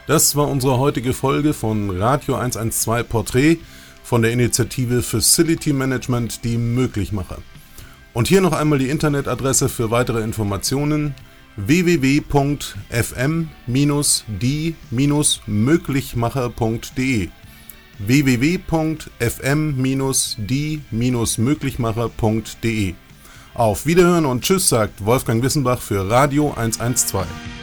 Das war unsere heutige Folge von Radio 112 Porträt von der Initiative Facility Management, die Möglichmacher. Und hier noch einmal die Internetadresse für weitere Informationen: www.fm-die-möglichmacher.de www.fm-die-möglichmacher.de. Auf Wiederhören und Tschüss, sagt Wolfgang Wissenbach für Radio 112.